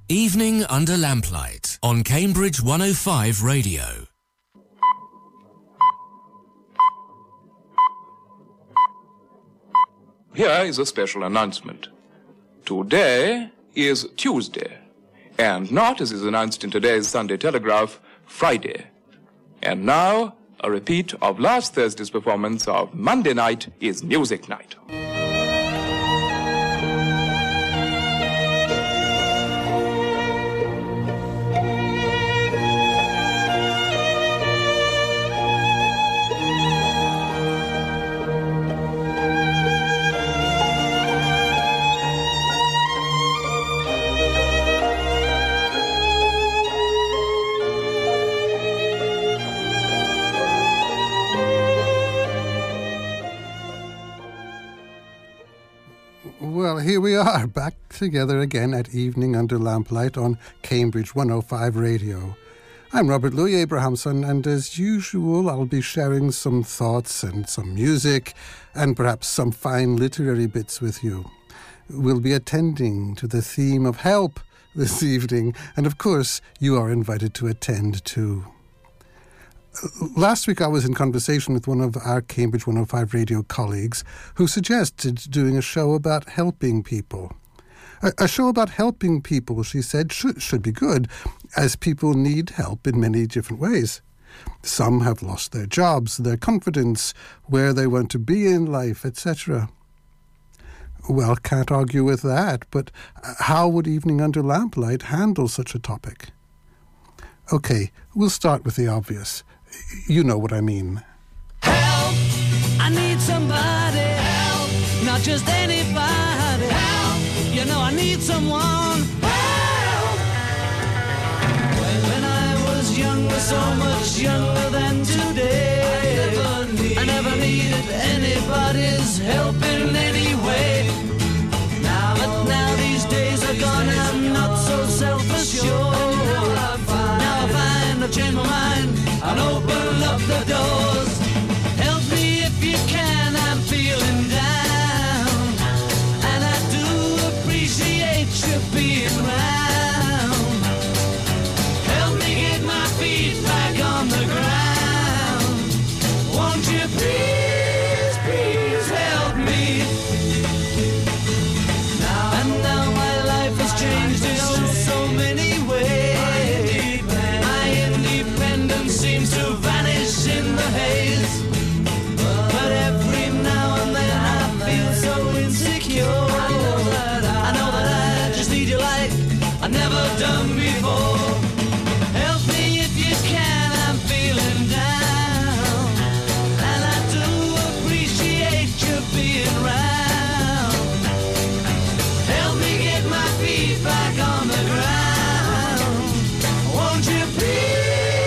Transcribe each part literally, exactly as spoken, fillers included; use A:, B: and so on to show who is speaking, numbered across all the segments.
A: Evening Under Lamplight on Cambridge one oh five Radio.
B: Here is a special announcement. Today is Tuesday, and not, as is announced in today's Sunday Telegraph, Friday. And now, a repeat of last Thursday's performance of Monday Night is Music Night.
C: Well, here we are, back together again at Evening Under Lamplight on Cambridge one oh five Radio. I'm Robert Louis Abrahamson, and as usual, I'll be sharing some thoughts and some music, and perhaps some fine literary bits with you. We'll be attending to the theme of help this evening, and of course, you are invited to attend too. Last week I was in conversation with one of our Cambridge one oh five Radio colleagues who suggested doing a show about helping people. A, a show about helping people, she said, should, should be good, as people need help in many different ways. Some have lost their jobs, their confidence, where they want to be in life, et cetera. Well, can't argue with that, but how would Evening Under Lamplight handle such a topic? Okay, we'll start with the obvious. You know what I mean.
D: Help! I need somebody. Help! Not just anybody. Help! You know I need someone. Help! When I was younger, so much younger than today, I never, need, I never needed anybody's help in any way. Now, but now these days are gone, I'm not so self-assured. Now I find, now I find I've changed my mind. I'll open up the doors. Help me if you can, I'm feeling down. And I do appreciate you being around. Help me get my feet back on the ground. Won't you please, please help me? Now and now my life has changed in oh so many ways. Seems to vanish in the haze. But every now and then I feel so insecure. I know that I, I, know that I just need you like I've never done before. Help me if you can, I'm feeling down. And I do appreciate you being around. Help me get my feet back on the ground. Won't you please?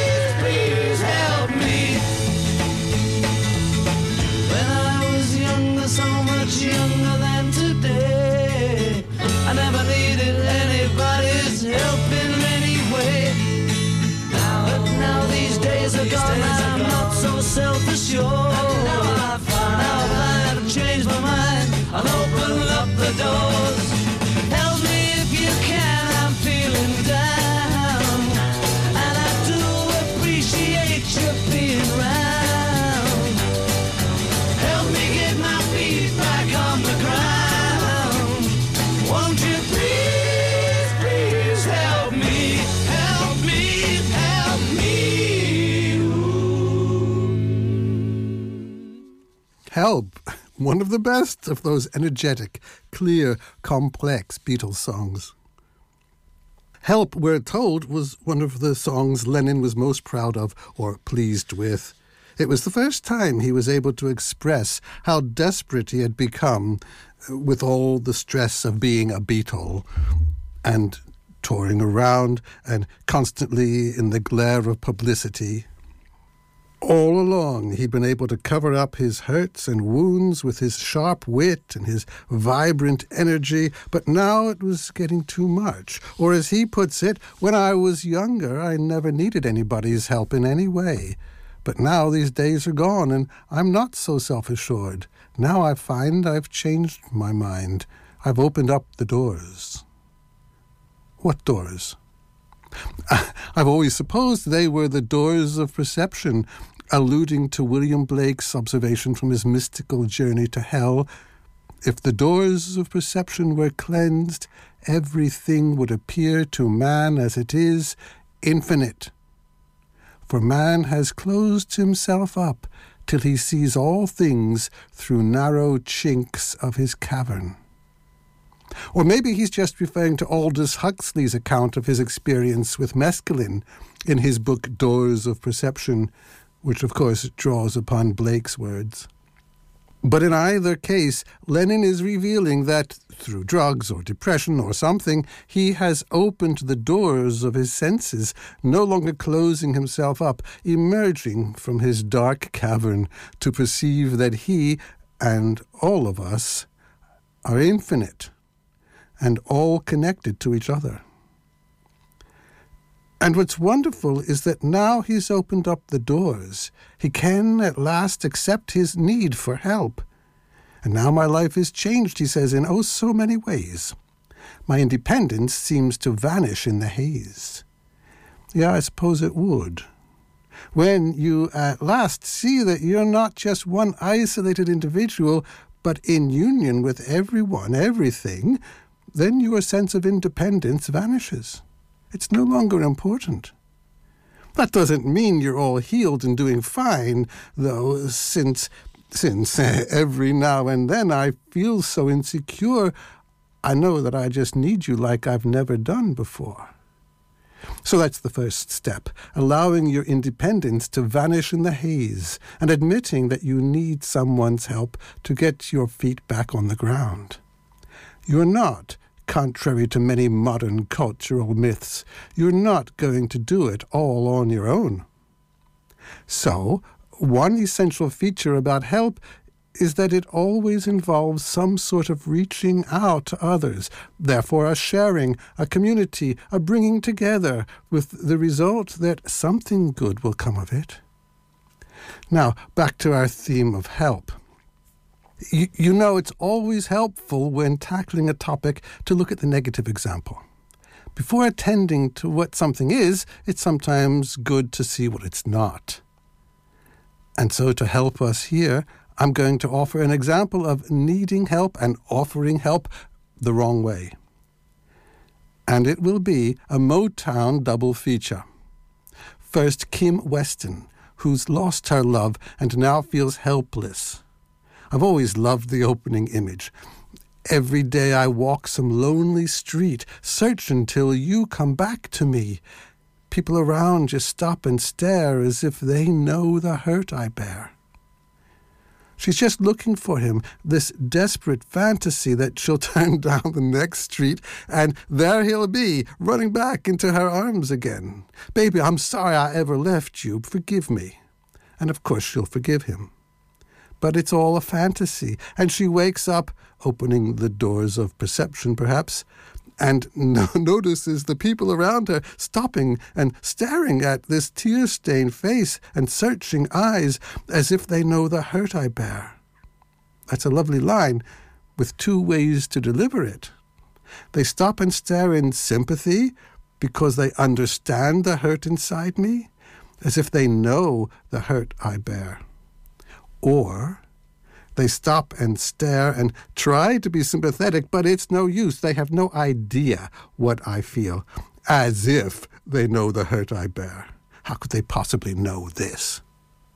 D: Younger than today, I never needed anybody's help in any way. Now, but now these days are gone, I'm not so self-assured. Now I find, now I find I've changed my mind. I'll open up the doors. Help me if you can, I'm feeling down. And I do appreciate you being around. Help me get my feet back on the ground. Won't you please, please help me, help me, help me.
C: Help! One of the best of those energetic, clear, complex Beatles songs. Help, we're told, was one of the songs Lennon was most proud of or pleased with. It was the first time he was able to express how desperate he had become with all the stress of being a Beatle and touring around and constantly in the glare of publicity. All along, he'd been able to cover up his hurts and wounds with his sharp wit and his vibrant energy, but now it was getting too much. Or as he puts it, when I was younger, I never needed anybody's help in any way. But now these days are gone, and I'm not so self-assured. Now I find I've changed my mind. I've opened up the doors. What doors? I've always supposed they were the doors of perception, alluding to William Blake's observation from his mystical journey to hell. If the doors of perception were cleansed, everything would appear to man as it is, infinite. For man has closed himself up till he sees all things through narrow chinks of his cavern. Or maybe he's just referring to Aldous Huxley's account of his experience with mescaline in his book Doors of Perception, which of course draws upon Blake's words. But in either case, Lennon is revealing that through drugs or depression or something, he has opened the doors of his senses, no longer closing himself up, emerging from his dark cavern to perceive that he and all of us are infinite and all connected to each other. And what's wonderful is that now he's opened up the doors. He can at last accept his need for help. And now my life is changed, he says, in oh so many ways. My independence seems to vanish in the haze. Yeah, I suppose it would. When you at last see that you're not just one isolated individual, but in union with everyone, everything, then your sense of independence vanishes. It's no longer important. That doesn't mean you're all healed and doing fine, though, since, since uh, every now and then I feel so insecure, I know that I just need you like I've never done before. So that's the first step, allowing your independence to vanish in the haze and admitting that you need someone's help to get your feet back on the ground. You're not, contrary to many modern cultural myths, you're not going to do it all on your own. So, one essential feature about help is that it always involves some sort of reaching out to others, therefore a sharing, a community, a bringing together, with the result that something good will come of it. Now, back to our theme of help. You, you know, it's always helpful when tackling a topic to look at the negative example. Before attending to what something is, it's sometimes good to see what it's not. And so to help us here, I'm going to offer an example of needing help and offering help the wrong way. And it will be a Motown double feature. First, Kim Weston, who's lost her love and now feels helpless. I've always loved the opening image. Every day I walk some lonely street, search until you come back to me. People around just stop and stare as if they know the hurt I bear. She's just looking for him, this desperate fantasy that she'll turn down the next street, and there he'll be, running back into her arms again. Baby, I'm sorry I ever left you. Forgive me. And of course she'll forgive him. But it's all a fantasy, and she wakes up, opening the doors of perception perhaps, and no- notices the people around her stopping and staring at this tear-stained face and searching eyes as if they know the hurt I bear. That's a lovely line with two ways to deliver it. They stop and stare in sympathy because they understand the hurt inside me, as if they know the hurt I bear. Or they stop and stare and try to be sympathetic, but it's no use. They have no idea what I feel, as if they know the hurt I bear. How could they possibly know this?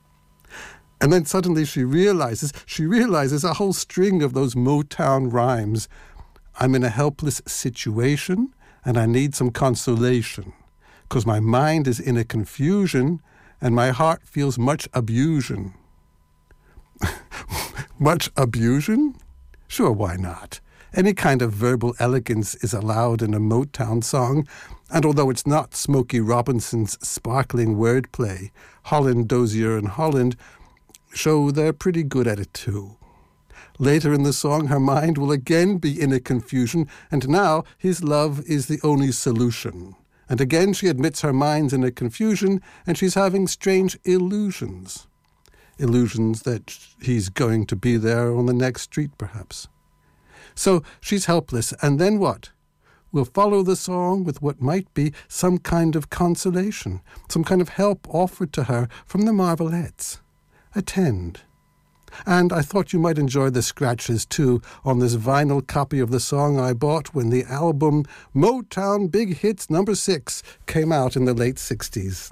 C: And then suddenly she realizes, she realizes a whole string of those Motown rhymes. I'm in a helpless situation, and I need some consolation, 'cause my mind is in a confusion, and my heart feels much abusion. Much abusion? Sure, why not? Any kind of verbal elegance is allowed in a Motown song, and although it's not Smokey Robinson's sparkling wordplay, Holland, Dozier, and Holland show they're pretty good at it too. Later in the song, her mind will again be in a confusion, and now his love is the only solution. And again she admits her mind's in a confusion, and she's having strange illusions. Illusions that he's going to be there on the next street, perhaps. So she's helpless, and then what? we'll follow the song with what might be some kind of consolation, some kind of help offered to her from the Marvelettes. Attend. And I thought you might enjoy the scratches, too, on this vinyl copy of the song I bought when the album Motown Big Hits number six came out in the late sixties.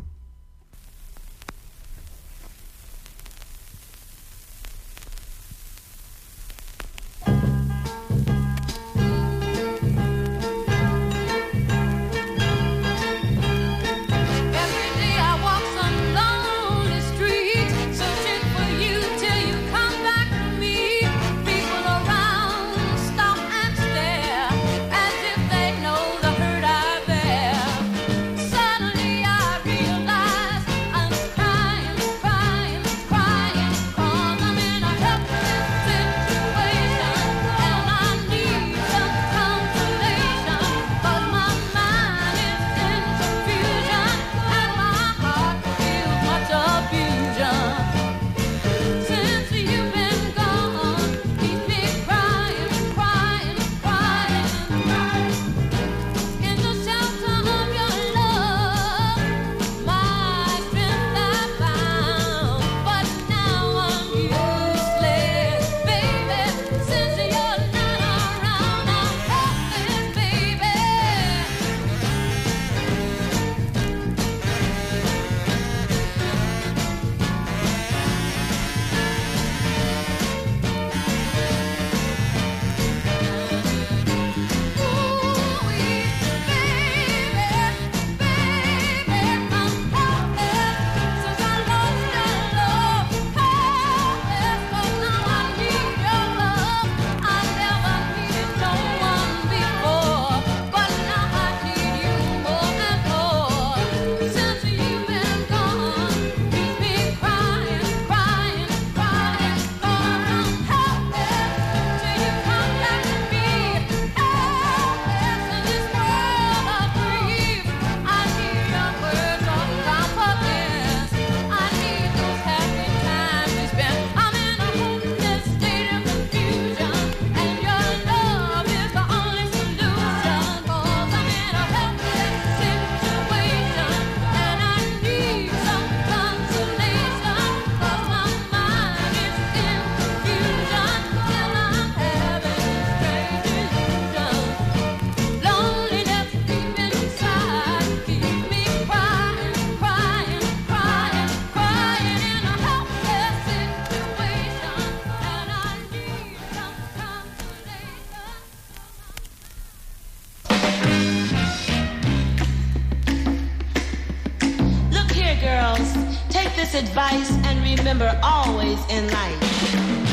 E: Advice and remember always in life,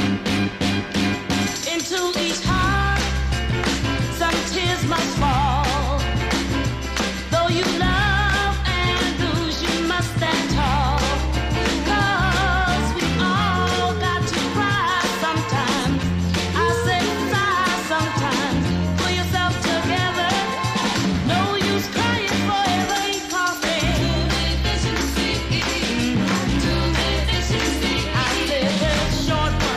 E: into each heart some tears must fall. Though you love and lose, you must stand tall. Cause we all got to cry sometimes. I say sigh sometimes. Pull yourself together. No use crying forever, ain't causing. I said there's short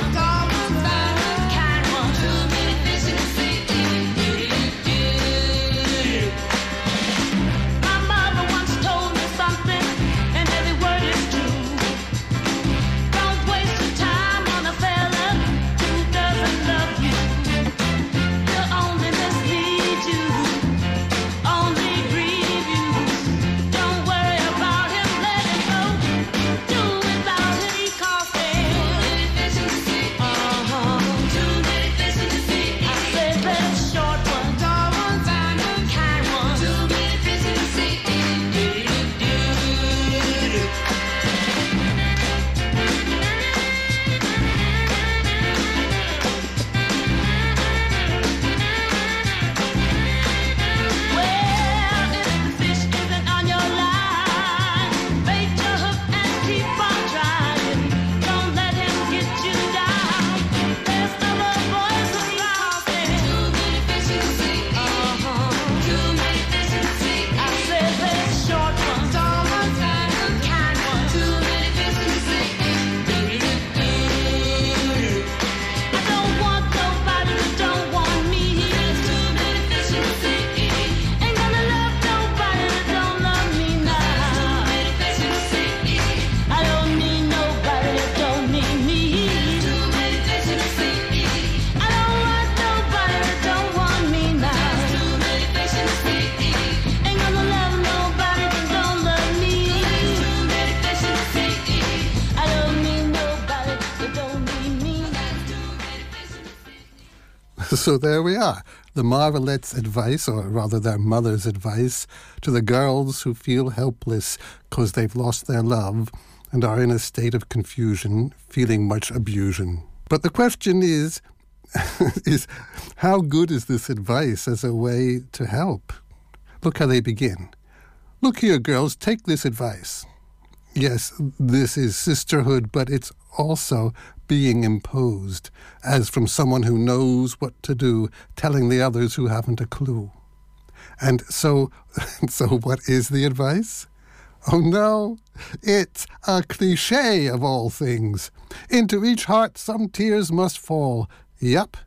C: So there we are. The Marvelettes' advice, or rather their mother's advice, to the girls who feel helpless because they've lost their love and are in a state of confusion, feeling much abusion. But the question is, is how good is this advice as a way to help? Look how they begin. Look here, girls, take this advice. Yes, this is sisterhood, but it's also being imposed, as from someone who knows what to do, telling the others who haven't a clue. And so, so what is the advice? Oh no, it's a cliché of all things. Into each heart some tears must fall. Yep.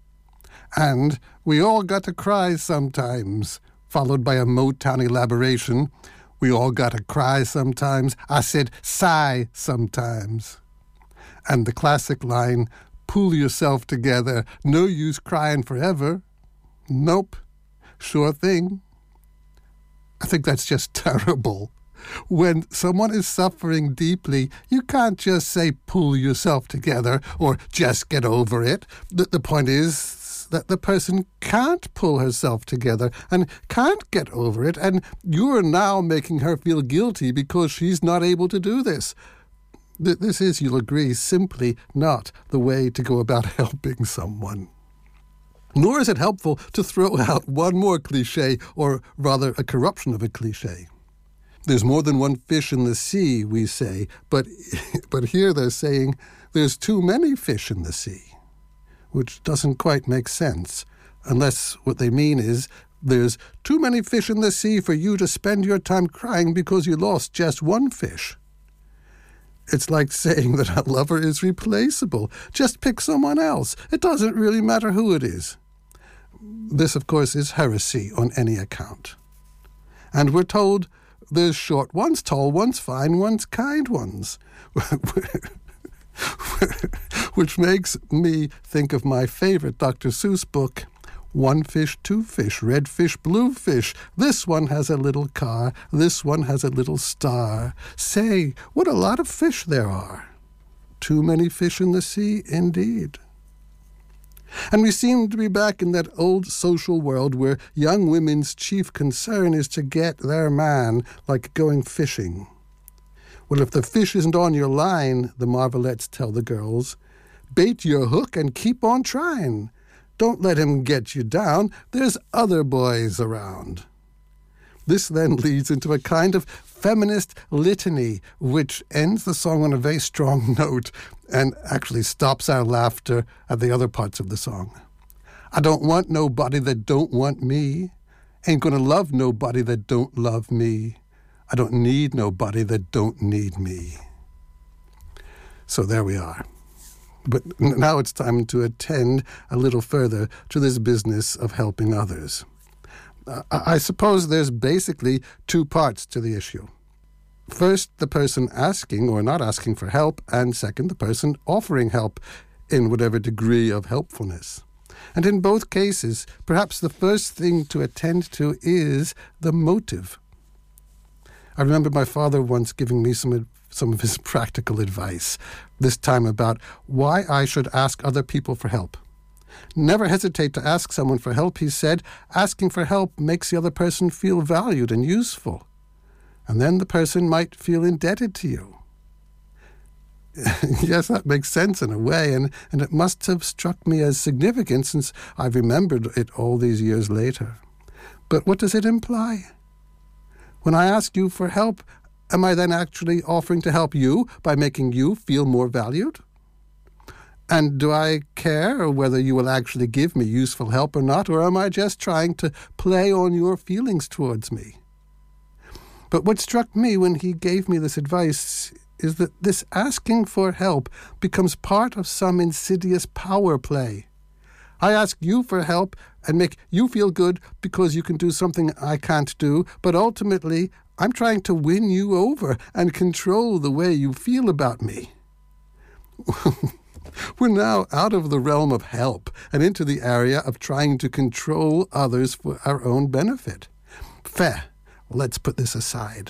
C: And we all got to cry sometimes, followed by a Motown elaboration. We all got to cry sometimes. I said sigh sometimes. And the classic line, pull yourself together, no use crying forever. Nope, sure thing. I think that's just terrible. When someone is suffering deeply, you can't just say pull yourself together or just get over it. The, the point is that the person can't pull herself together and can't get over it, and you're now making her feel guilty because she's not able to do this. This is, you'll agree, simply not the way to go about helping someone. Nor is it helpful to throw out one more cliché, or rather a corruption of a cliché. There's more than one fish in the sea, we say, but, but here they're saying there's too many fish in the sea, which doesn't quite make sense, unless what they mean is there's too many fish in the sea for you to spend your time crying because you lost just one fish. It's like saying that a lover is replaceable. Just pick someone else. It doesn't really matter who it is. This, of course, is heresy on any account. And we're told there's short ones, tall ones, fine ones, kind ones. Which makes me think of my favorite Doctor Seuss book, One Fish, Two Fish, Red Fish, Blue Fish. This one has a little car. This one has a little star. Say, what a lot of fish there are. Too many fish in the sea, indeed. And we seem to be back in that old social world where young women's chief concern is to get their man, like going fishing. Well, if the fish isn't on your line, the Marvelettes tell the girls, bait your hook and keep on trying. Don't let him get you down. There's other boys around. This then leads into a kind of feminist litany, which ends the song on a very strong note and actually stops our laughter at the other parts of the song. I don't want nobody that don't want me. Ain't gonna love nobody that don't love me. I don't need nobody that don't need me. So there we are. But now it's time to attend a little further to this business of helping others. Uh, I suppose there's basically two parts to the issue. First, the person asking or not asking for help, and second, the person offering help in whatever degree of helpfulness. And in both cases, perhaps the first thing to attend to is the motive. I remember my father once giving me some some of his practical advice, this time about why I should ask other people for help. Never hesitate to ask someone for help, he said. Asking for help makes the other person feel valued and useful. And then the person might feel indebted to you. Yes, that makes sense in a way, and, and it must have struck me as significant since I've remembered it all these years later. But what does it imply? When I ask you for help, am I then actually offering to help you by making you feel more valued? And do I care whether you will actually give me useful help or not, or am I just trying to play on your feelings towards me? But what struck me when he gave me this advice is that this asking for help becomes part of some insidious power play. I ask you for help and make you feel good because you can do something I can't do, but ultimately I'm trying to win you over and control the way you feel about me. We're now out of the realm of help and into the area of trying to control others for our own benefit. Fair. Let's put this aside.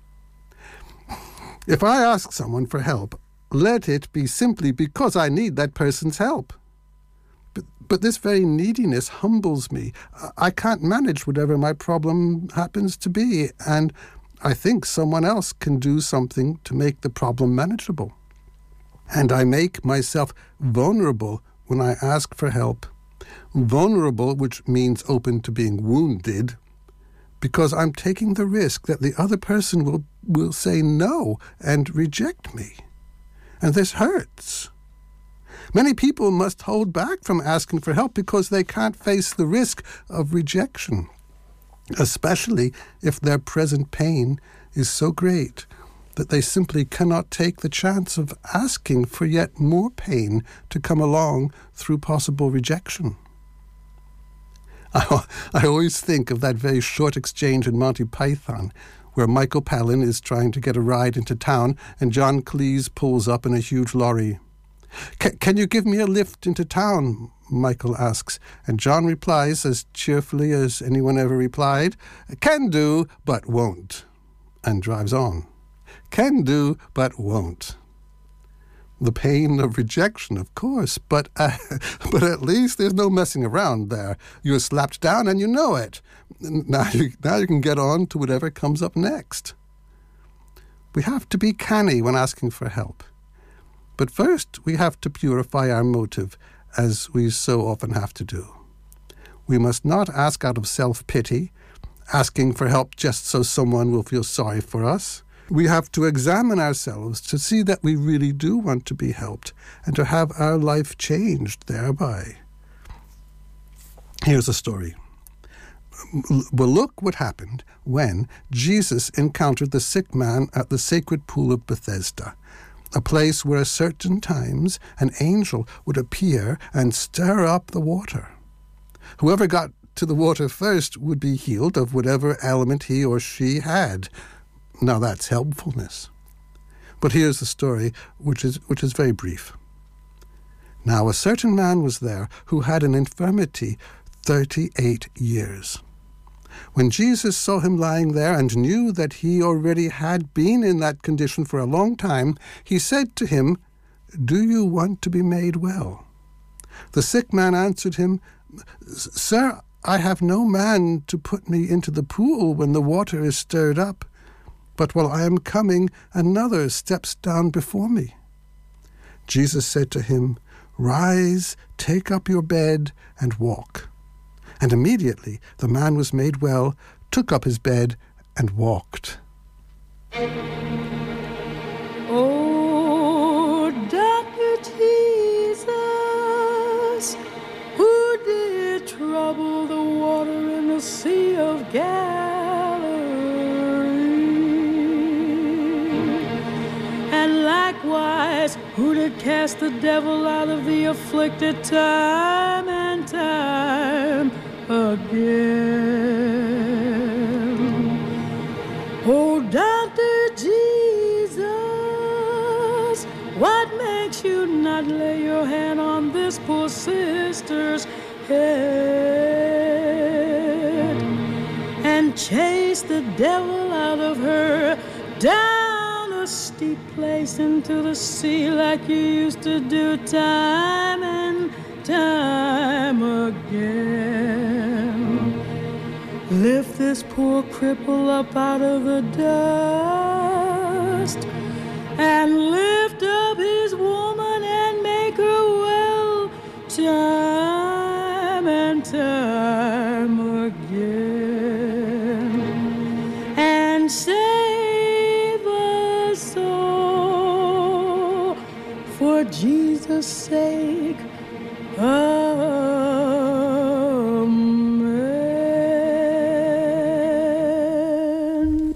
C: If I ask someone for help, let it be simply because I need that person's help. But, But this very neediness humbles me. I can't manage whatever my problem happens to be, and I think someone else can do something to make the problem manageable. And I make myself vulnerable when I ask for help. Vulnerable, which means open to being wounded, because I'm taking the risk that the other person will, will say no and reject me. And this hurts. Many people must hold back from asking for help because they can't face the risk of rejection, especially if their present pain is so great that they simply cannot take the chance of asking for yet more pain to come along through possible rejection. I, I always think of that very short exchange in Monty Python, where Michael Palin is trying to get a ride into town and John Cleese pulls up in a huge lorry. Can you give me a lift into town? Michael asks, and John replies as cheerfully as anyone ever replied, can do, but won't, and drives on. Can do, but won't. The pain of rejection, of course, but uh, but at least there's no messing around there. You're slapped down and you know it. Now you, now you can get on to whatever comes up next. We have to be canny when asking for help. But first, we have to purify our motive, as we so often have to do. We must not ask out of self-pity, asking for help just so someone will feel sorry for us. We have to examine ourselves to see that we really do want to be helped and to have our life changed thereby. Here's a story. Well, look what happened when Jesus encountered the sick man at the sacred pool of Bethesda, a place where at certain times an angel would appear and stir up the water. Whoever got to the water first would be healed of whatever ailment he or she had. Now that's helpfulness. But here's the story, which is which is very brief. Now a certain man was there who had an infirmity thirty-eight years. When Jesus saw him lying there and knew that he already had been in that condition for a long time, he said to him, "Do you want to be made well?" The sick man answered him, "Sir, I have no man to put me into the pool when the water is stirred up, but while I am coming, another steps down before me." Jesus said to him, "Rise, take up your bed, and walk." And immediately the man was made well, took up his bed, and walked.
E: Oh, Doctor Jesus, who did trouble the water in the Sea of Galilee? And likewise, who did cast the devil out of the afflicted time and time again? Oh, Doctor Jesus, what makes you not lay your hand on this poor sister's head and chase the devil out of her down a steep place into the sea like you used to do time and time again? Lift this poor cripple up out of the dust and lift up his woman and make her well time and time again, and save us all for Jesus' sake. Amen.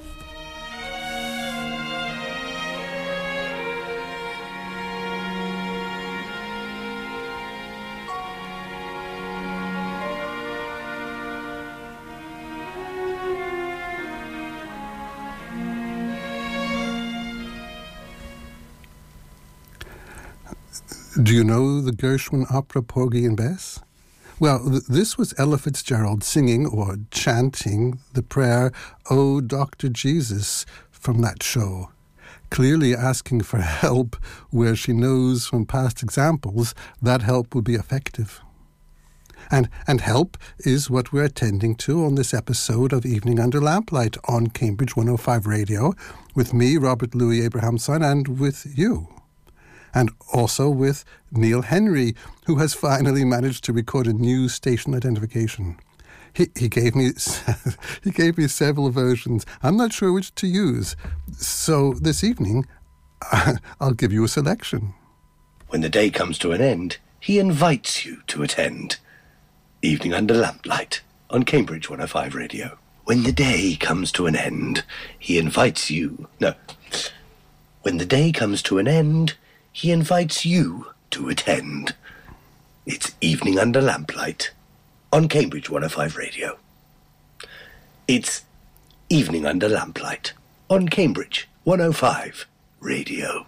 C: Do you know the Gershwin opera Porgy and Bess? Well, th- this was Ella Fitzgerald singing or chanting the prayer, "Oh, Doctor Jesus," from that show, clearly asking for help where she knows from past examples that help will be effective. And, and help is what we're attending to on this episode of Evening Under Lamplight on Cambridge one oh five Radio, with me, Robert Louis Abrahamson, and with you. And also with Neil Henry, who has finally managed to record a new station identification. He, he gave me he gave me several versions. I'm not sure which to use. So this evening, I'll give you a selection.
F: When the day comes to an end, he invites you to attend Evening Under Lamplight on Cambridge one oh five Radio. When the day comes to an end, he invites you... No. When the day comes to an end, he invites you to attend. It's Evening Under Lamplight on Cambridge one oh five Radio. It's Evening Under Lamplight on Cambridge one oh five Radio.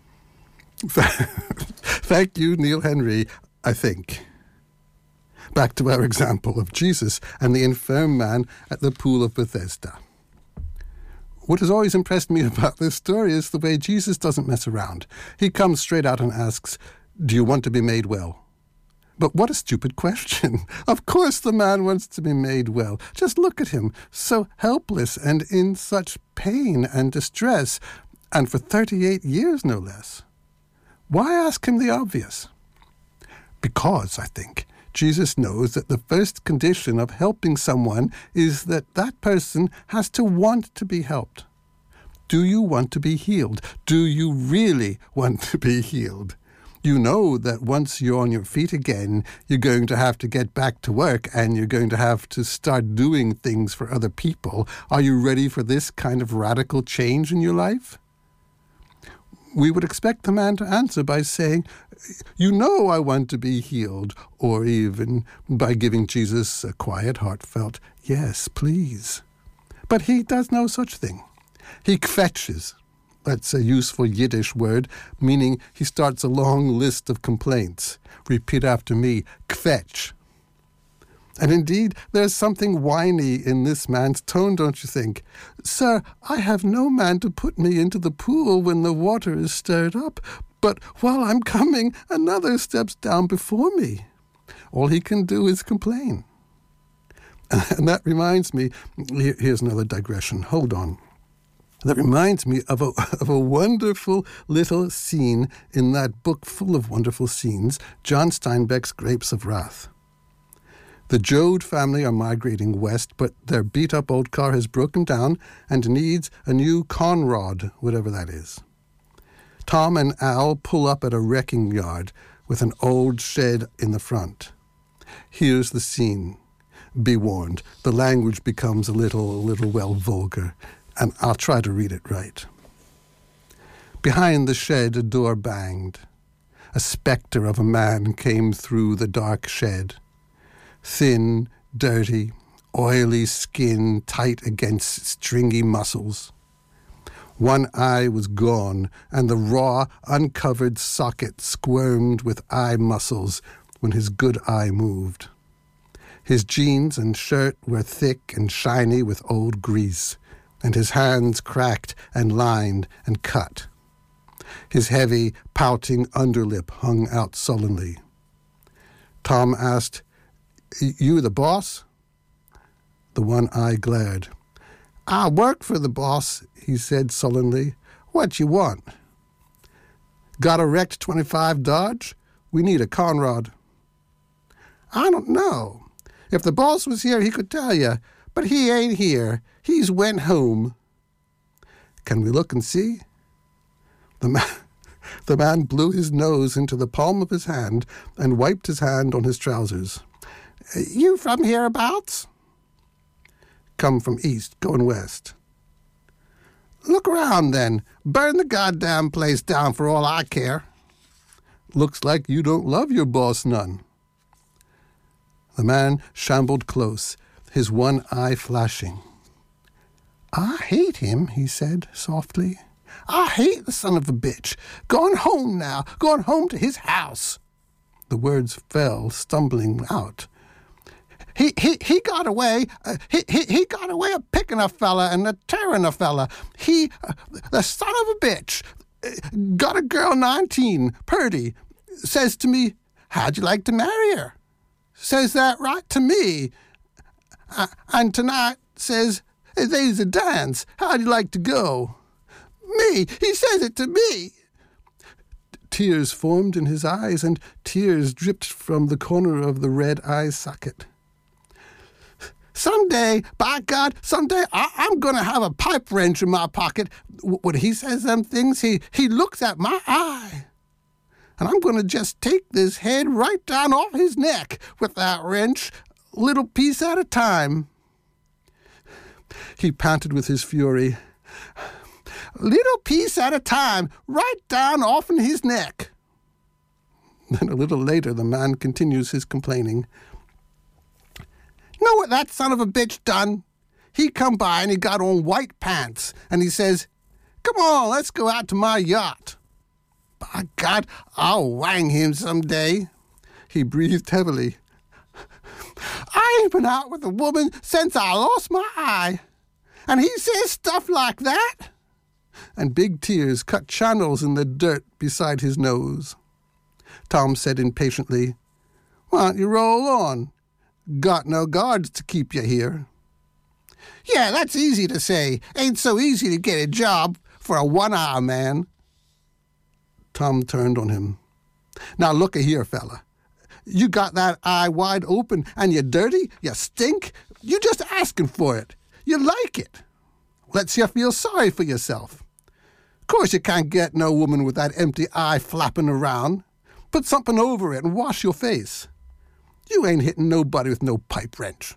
C: Thank you, Neil Henry, I think. Back to our example of Jesus and the infirm man at the pool of Bethesda. What has always impressed me about this story is the way Jesus doesn't mess around. He comes straight out and asks, "Do you want to be made well?" But what a stupid question. Of course the man wants to be made well. Just look at him, so helpless and in such pain and distress, and for thirty-eight years no less. Why ask him the obvious? Because, I think, Jesus knows that the first condition of helping someone is that that person has to want to be helped. Do you want to be healed? Do you really want to be healed? You know that once you're on your feet again, you're going to have to get back to work and you're going to have to start doing things for other people. Are you ready for this kind of radical change in your life? We would expect the man to answer by saying, "You know I want to be healed," or even by giving Jesus a quiet, heartfelt, "Yes, please." But he does no such thing. He kvetches. That's a useful Yiddish word, meaning he starts a long list of complaints. Repeat after me, kvetch. And indeed, there's something whiny in this man's tone, don't you think? "Sir, I have no man to put me into the pool when the water is stirred up, but while I'm coming, another steps down before me." All he can do is complain. And that reminds me, here's another digression, hold on. That reminds me of a, of a wonderful little scene in that book full of wonderful scenes, John Steinbeck's Grapes of Wrath. The Joad family are migrating west, but their beat-up old car has broken down and needs a new conrod, whatever that is. Tom and Al pull up at a wrecking yard with an old shed in the front. Here's the scene. Be warned, the language becomes a little, a little well vulgar, and I'll try to read it right. Behind the shed, a door banged. A spectre of a man came through the dark shed. Thin, dirty, oily skin tight against stringy muscles. One eye was gone, and the raw, uncovered socket squirmed with eye muscles when his good eye moved. His jeans and shirt were thick and shiny with old grease, and his hands cracked and lined and cut. His heavy, pouting underlip hung out sullenly. Tom asked, "You the boss?" The one eye glared. "I work for the boss," he said sullenly. "What you want?" "Got a wrecked twenty-five Dodge? We need a conrod." "I don't know. If the boss was here, he could tell you. But he ain't here. He's went home." "Can we look and see?" The man, the man blew his nose into the palm of his hand and wiped his hand on his trousers. "You from hereabouts?" "Come from east, going west." "Look around, then. Burn the goddamn place down for all I care." "Looks like you don't love your boss none." The man shambled close, his one eye flashing. "I hate him," he said softly. "I hate the son of a bitch. Going home now, going home to his house." The words fell, stumbling out. He he he got away. Uh, he he he got away a picking a fella and a tearing a fella. He, uh, the son of a bitch, uh, got a girl nineteen, Purdy, says to me, "How'd you like to marry her?" says that right to me. Uh, and tonight says, hey, there's a dance. How'd you like to go? Me, he says it to me. Tears formed in his eyes, and tears dripped from the corner of the red eye socket. Someday, by God, someday I- I'm going to have a pipe wrench in my pocket. W- when he says them things, he, he looks at my eye. And I'm going to just take this head right down off his neck with that wrench, little piece at a time. He panted with his fury. Little piece at a time, right down off in his neck. Then a little later, the man continues his complaining. Know what that son of a bitch done? He come by and he got on white pants, and he says, come on, let's go out to my yacht. By God, I'll wang him someday. He breathed heavily. I ain't been out with a woman since I lost my eye. And he says stuff like that? And big tears cut channels in the dirt beside his nose. Tom said impatiently, why don't you roll on? Got no guards to keep you here. Yeah, that's easy to say. Ain't so easy to get a job for a one-eye man. Tom turned on him. Now look a here, fella. You got that eye wide open and you're dirty, you stink. You just asking for it. You like it. Lets you feel sorry for yourself. Of course you can't get no woman with that empty eye flapping around. Put something over it and wash your face. You ain't hitting nobody with no pipe wrench.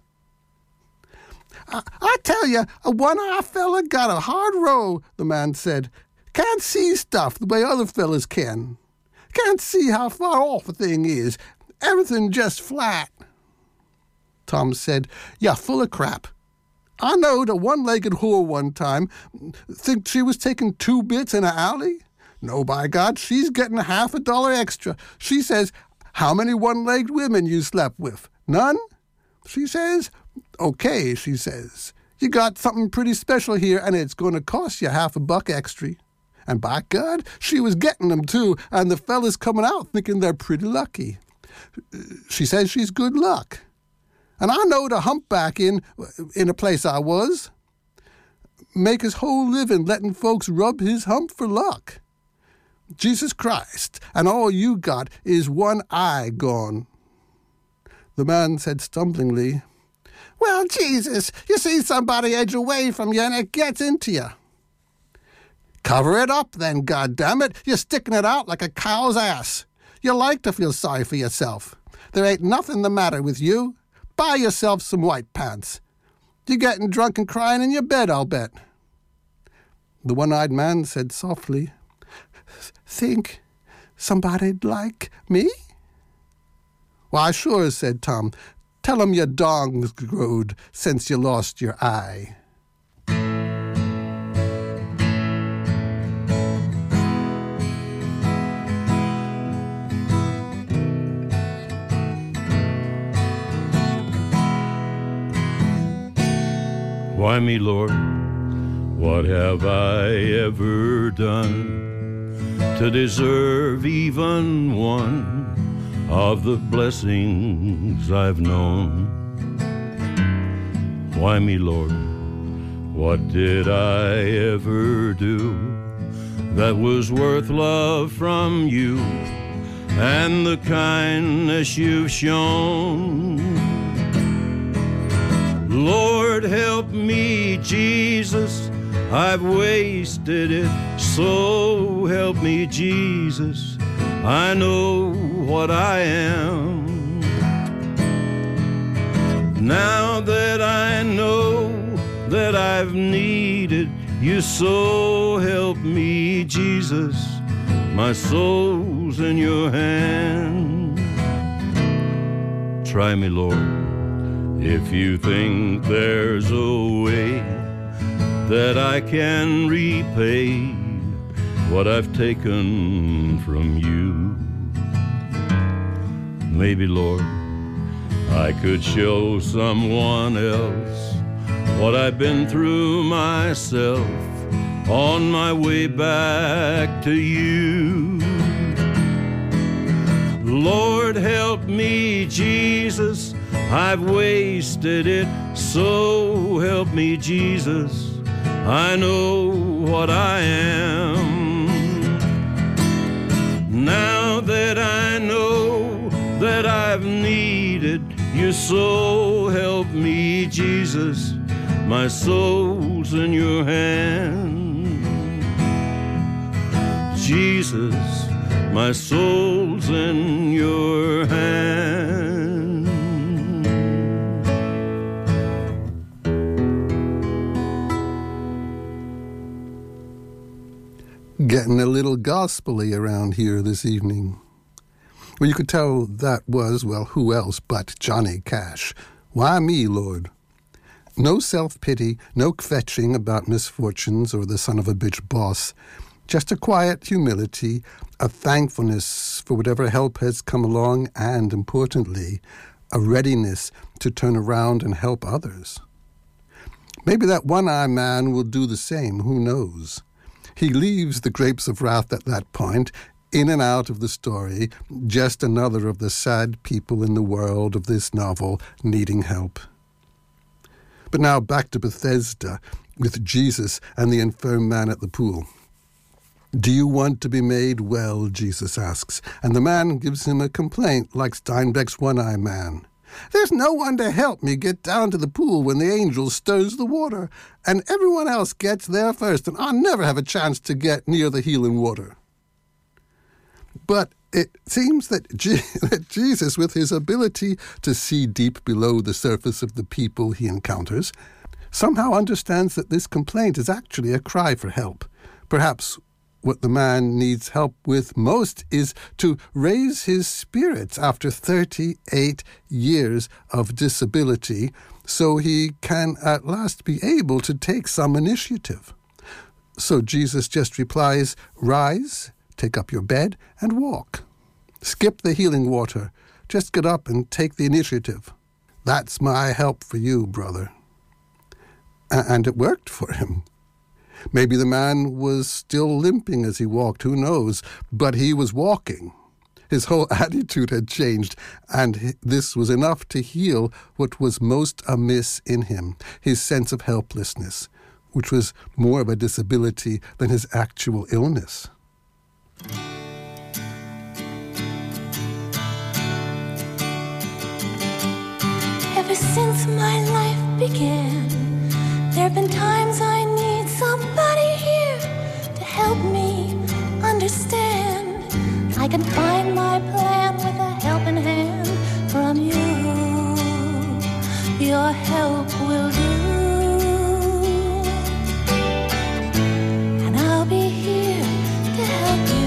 C: I, I tell you, a one-eye fella got a hard row, the man said. Can't see stuff the way other fellas can. Can't see how far off a thing is. Everything just flat. Tom said, you're full of crap. I knowed a one-legged whore one time. Think she was taking two bits in an alley? No, by God, she's getting half a dollar extra. She says, how many one-legged women you slept with? None? She says, okay, she says. You got something pretty special here, and it's going to cost you half a buck extra. And by God, she was getting them too, and the fellas coming out thinking they're pretty lucky. She says she's good luck. And I knowed a humpback in, in a place I was. Make his whole living letting folks rub his hump for luck. Jesus Christ, and all you got is one eye gone. The man said stumblingly, well, Jesus, you see somebody edge away from you and it gets into you. Cover it up then, goddammit. You're sticking it out like a cow's ass. You like to feel sorry for yourself. There ain't nothing the matter with you. Buy yourself some white pants. You're getting drunk and crying in your bed, I'll bet. The one-eyed man said softly, think somebody'd like me? Why, sure, said Tom. Tell 'em your dong's growed since you lost your eye.
G: Why me, Lord, what have I ever done to deserve even one of the blessings I've known? Why me, Lord, what did I ever do that was worth love from you and the kindness you've shown? Lord, help me, Jesus, I've wasted it, so help me, Jesus, I know what I am. Now that I know that I've needed you, so help me, Jesus, my soul's in your hand. Try me, Lord, if you think there's a way that I can repay what I've taken from you. Maybe, Lord, I could show someone else what I've been through myself on my way back to you. Lord, help me, Jesus, I've wasted it, so help me, Jesus, I know what I am. Now that I know that I've needed you, so help me, Jesus, my soul's in your hand. Jesus, my soul's in your hand.
C: Getting a little gospel-y around here this evening. Well, you could tell that was, well, who else but Johnny Cash. Why me, Lord? No self-pity, no kvetching about misfortunes or the son of a bitch boss. Just a quiet humility, a thankfulness for whatever help has come along, and, importantly, a readiness to turn around and help others. Maybe that one-eye man will do the same, who knows? He leaves the grapes of wrath at that point, in and out of the story, just another of the sad people in the world of this novel needing help. But now back to Bethesda, with Jesus and the infirm man at the pool. Do you want to be made well, Jesus asks, and the man gives him a complaint like Steinbeck's One-Eye Man. There's no one to help me get down to the pool when the angel stirs the water, and everyone else gets there first, and I'll never have a chance to get near the healing water. But it seems that, Je- that Jesus, with his ability to see deep below the surface of the people he encounters, somehow understands that this complaint is actually a cry for help. Perhaps what the man needs help with most is to raise his spirits after thirty-eight years of disability, so he can at last be able to take some initiative. So Jesus just replies, "Rise, take up your bed, and walk. Skip the healing water. Just get up and take the initiative. That's my help for you, brother." A- and it worked for him. Maybe the man was still limping as he walked, who knows, but he was walking. His whole attitude had changed, and this was enough to heal what was most amiss in him, his sense of helplessness, which was more of a disability than his actual illness.
H: Ever since my life began, there have been times I need somebody here to help me understand. I can find my plan with a helping hand from you. Your help will do, and I'll be here to help you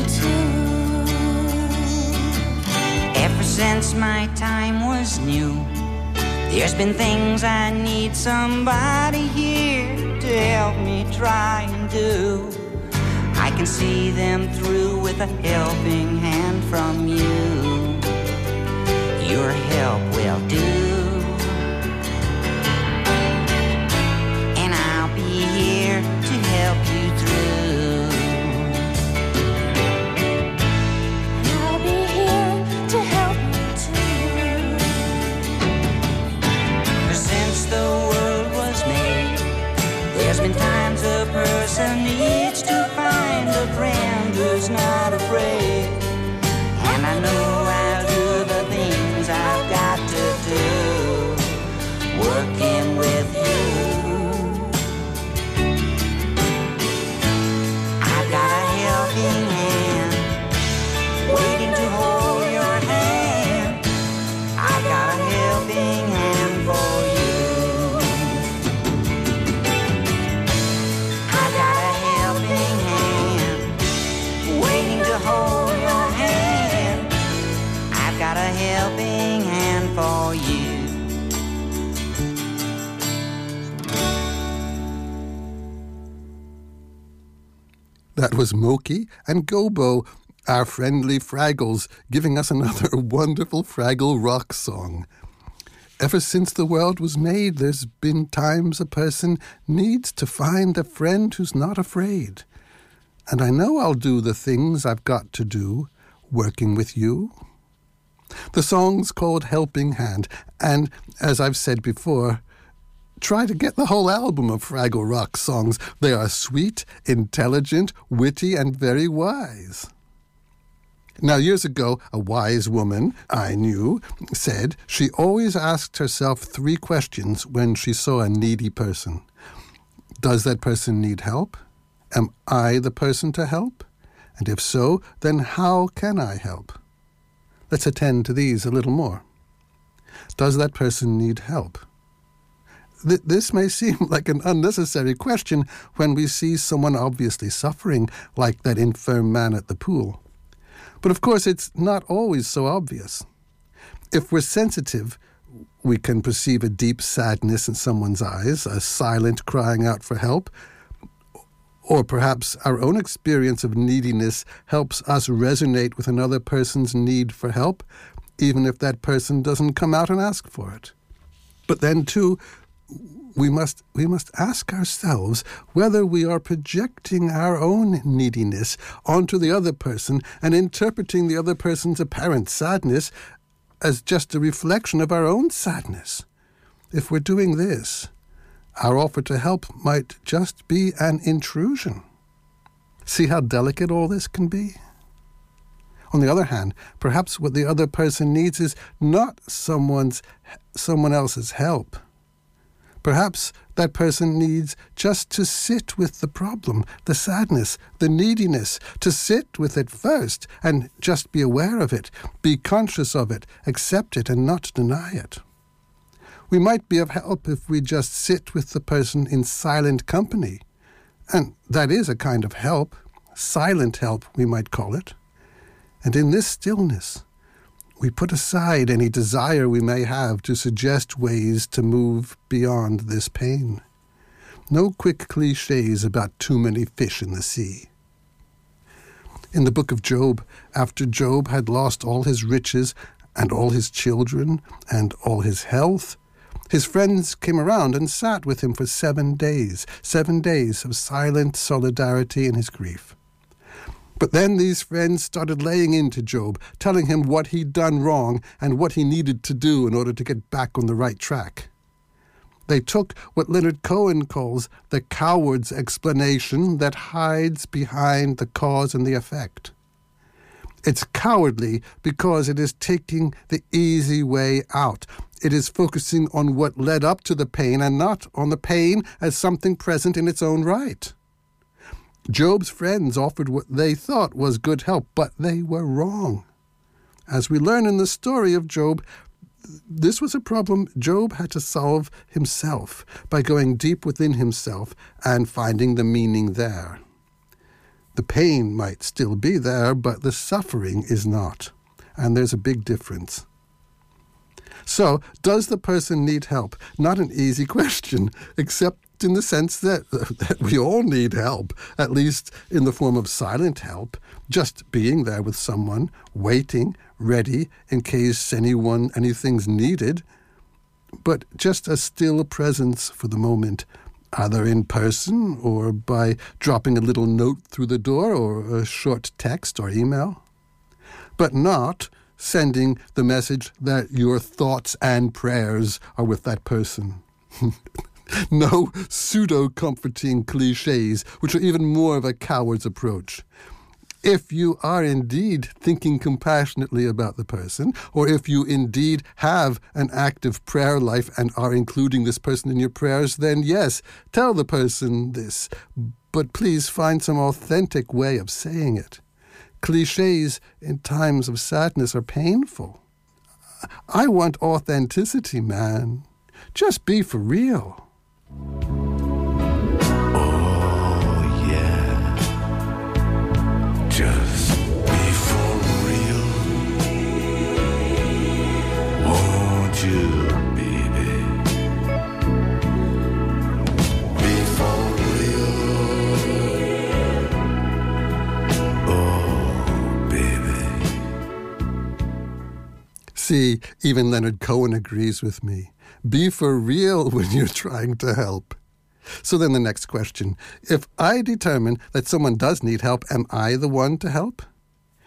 H: too.
I: Ever since my time was new, there's been things I need somebody here to help me try and do. I can see them through with a helping hand from you. Your help will do, and I'll be here to help you through.
H: And I'll be here to help you too.
I: Since the world was made, there's been times a person needs to find a friend who's not afraid. And I know I'll do the things I've got to do, working with you. I've got a helping hand, waiting to hold your hand. I've got a helping hand for you. Hold your hand. I've got a helping hand for you.
C: That was Moki and Gobo, our friendly Fraggles, giving us another wonderful Fraggle rock song. Ever since the world was made, there's been times a person needs to find a friend who's not afraid. And I know I'll do the things I've got to do, working with you. The song's called Helping Hand, and as I've said before, try to get the whole album of Fraggle Rock songs. They are sweet, intelligent, witty, and very wise. Now, years ago, a wise woman I knew said she always asked herself three questions when she saw a needy person. Does that person need help? Am I the person to help? And if so, then how can I help? Let's attend to these a little more. Does that person need help? Th- this may seem like an unnecessary question when we see someone obviously suffering, like that infirm man at the pool. But of course, it's not always so obvious. If we're sensitive, we can perceive a deep sadness in someone's eyes, a silent crying out for help, or perhaps our own experience of neediness helps us resonate with another person's need for help, even if that person doesn't come out and ask for it. But then, too, we must we must ask ourselves whether we are projecting our own neediness onto the other person and interpreting the other person's apparent sadness as just a reflection of our own sadness. If we're doing this, our offer to help might just be an intrusion. See how delicate all this can be? On the other hand, perhaps what the other person needs is not someone's someone else's help. Perhaps that person needs just to sit with the problem, the sadness, the neediness, to sit with it first and just be aware of it, be conscious of it, accept it and not deny it. We might be of help if we just sit with the person in silent company. And that is a kind of help, silent help we might call it. And in this stillness, we put aside any desire we may have to suggest ways to move beyond this pain. No quick clichés about too many fish in the sea. In the book of Job, after Job had lost all his riches and all his children and all his health, his friends came around and sat with him for seven days, seven days of silent solidarity in his grief. But then these friends started laying into Job, telling him what he'd done wrong and what he needed to do in order to get back on the right track. They took what Leonard Cohen calls the coward's explanation that hides behind the cause and the effect. It's cowardly because it is taking the easy way out. It is focusing on what led up to the pain and not on the pain as something present in its own right. Job's friends offered what they thought was good help, but they were wrong. As we learn in the story of Job, this was a problem Job had to solve himself by going deep within himself and finding the meaning there. The pain might still be there, but the suffering is not, and there's a big difference. So, does the person need help? Not an easy question, except in the sense that, that we all need help, at least in the form of silent help, just being there with someone, waiting, ready, in case anyone, anything's needed, but just a still presence for the moment, either in person or by dropping a little note through the door or a short text or email, but not sending the message that your thoughts and prayers are with that person. No pseudo-comforting clichés, which are even more of a coward's approach. If you are indeed thinking compassionately about the person, or if you indeed have an active prayer life and are including this person in your prayers, then yes, tell the person this, but please find some authentic way of saying it. Clichés in times of sadness are painful. I want authenticity, man. Just be for real.
G: Oh, yeah. Just be for real. Won't you, baby? Be for real. Oh, baby.
C: See, even Leonard Cohen agrees with me. Be for real when you're trying to help. So then the next question. If I determine that someone does need help, am I the one to help?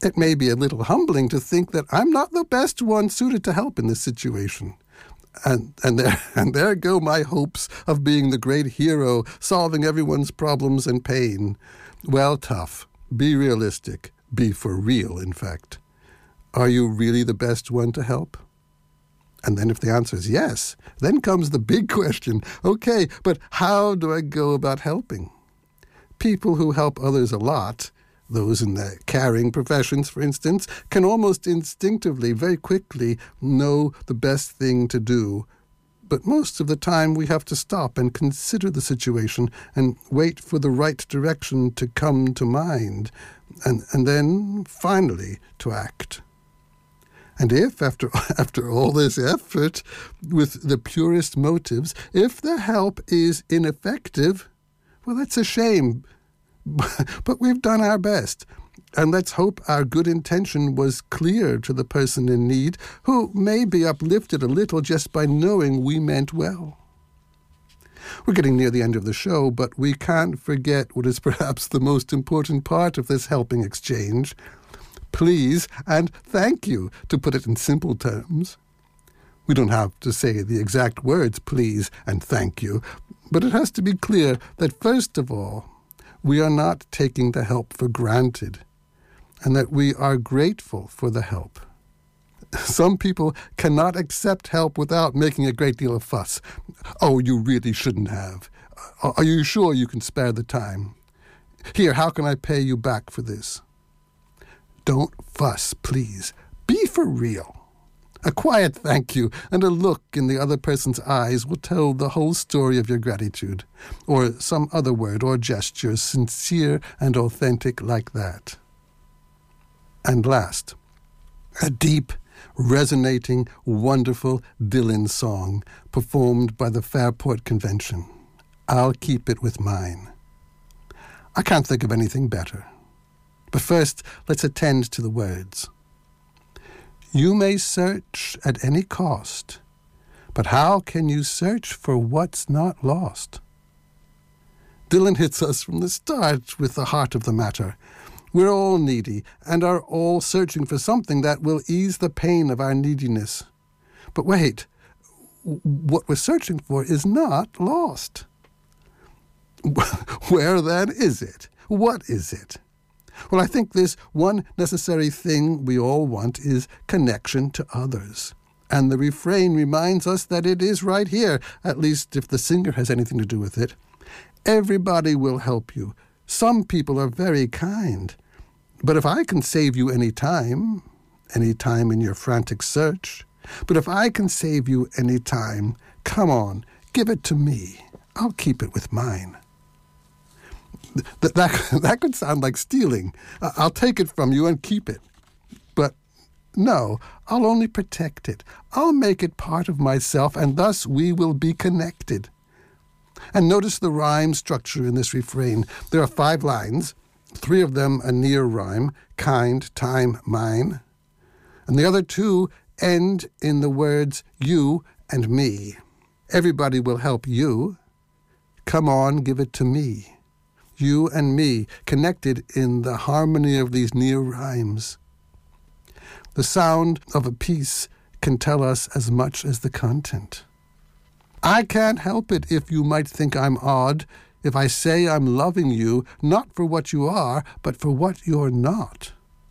C: It may be a little humbling to think that I'm not the best one suited to help in this situation. And and there and there go my hopes of being the great hero, solving everyone's problems and pain. Well, tough. Be realistic. Be for real, in fact. Are you really the best one to help? And then if the answer is yes, then comes the big question. Okay, but how do I go about helping? People who help others a lot, those in the caring professions, for instance, can almost instinctively, very quickly, know the best thing to do. But most of the time we have to stop and consider the situation and wait for the right direction to come to mind, and, and then, finally, to act. And if, after after all this effort, with the purest motives, if the help is ineffective, well, that's a shame. But we've done our best. And let's hope our good intention was clear to the person in need, who may be uplifted a little just by knowing we meant well. We're getting near the end of the show, but we can't forget what is perhaps the most important part of this helping exchange. Please and thank you, to put it in simple terms. We don't have to say the exact words, please and thank you, but it has to be clear that, first of all, we are not taking the help for granted, and that we are grateful for the help. Some people cannot accept help without making a great deal of fuss. Oh, you really shouldn't have. Are you sure you can spare the time? Here, how can I pay you back for this? Don't fuss, please. Be for real. A quiet thank you and a look in the other person's eyes will tell the whole story of your gratitude, or some other word or gesture sincere and authentic like that. And last, a deep, resonating, wonderful Dylan song performed by the Fairport Convention. I'll keep it with mine. I can't think of anything better. But first, let's attend to the words. You may search at any cost, but how can you search for what's not lost? Dylan hits us from the start with the heart of the matter. We're all needy and are all searching for something that will ease the pain of our neediness. But wait, what we're searching for is not lost. Where then is it? What is it? Well, I think this one necessary thing we all want is connection to others. And the refrain reminds us that it is right here, at least if the singer has anything to do with it. Everybody will help you. Some people are very kind. But if I can save you any time, any time in your frantic search, but if I can save you any time, come on, give it to me. I'll keep it with mine. That, that, that could sound like stealing. I'll take it from you and keep it. But no, I'll only protect it. I'll make it part of myself, and thus we will be connected. And notice the rhyme structure in this refrain. There are five lines, three of them a near rhyme, kind, time, mine. And the other two end in the words you and me. Everybody will help you. Come on, give it to me. You and me, connected in the harmony of these near rhymes. The sound of a piece can tell us as much as the content. I can't help it if you might think I'm odd, if I say I'm loving you, not for what you are, but for what you're not.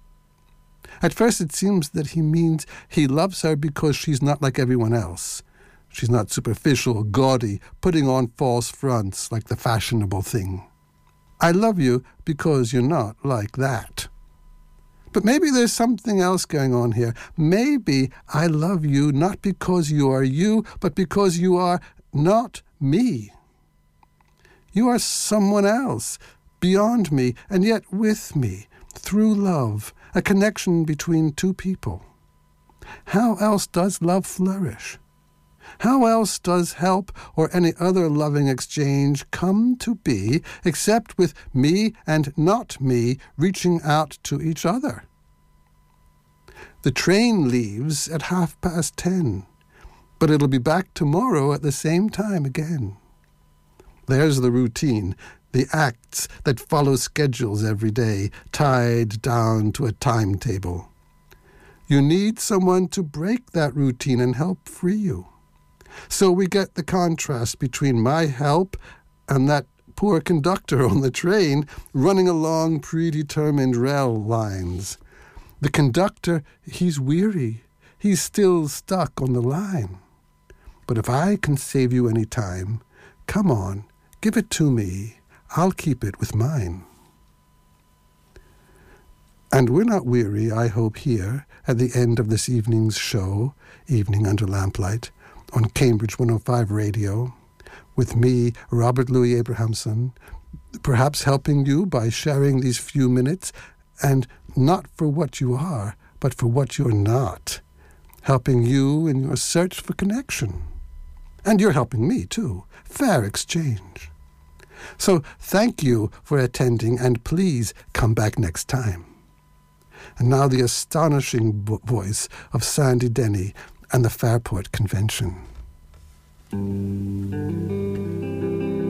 C: At first it seems that he means he loves her because she's not like everyone else. She's not superficial, gaudy, putting on false fronts like the fashionable thing. I love you because you're not like that. But maybe there's something else going on here. Maybe I love you not because you are you, but because you are not me. You are someone else, beyond me, and yet with me, through love, a connection between two people. How else does love flourish? How else does help or any other loving exchange come to be except with me and not me reaching out to each other? The train leaves at half past ten, but it'll be back tomorrow at the same time again. There's the routine. the acts that follow schedules every day, tied down to a timetable. You need someone to break that routine and help free you. So we get the contrast between my help and that poor conductor on the train running along predetermined rail lines. The conductor, he's weary. He's still stuck on the line. But if I can save you any time, come on, give it to me. I'll keep it with mine. And we're not weary, I hope, here at the end of this evening's show, Evening Under Lamplight, on Cambridge one oh five Radio, with me, Robert Louis Abrahamson, perhaps helping you by sharing these few minutes, and not for what you are, but for what you're not, helping you in your search for connection. And you're helping me, too. Fair exchange. So thank you for attending, and please come back next time. And now the astonishing vo- voice of Sandy Denny and the Fairport Convention.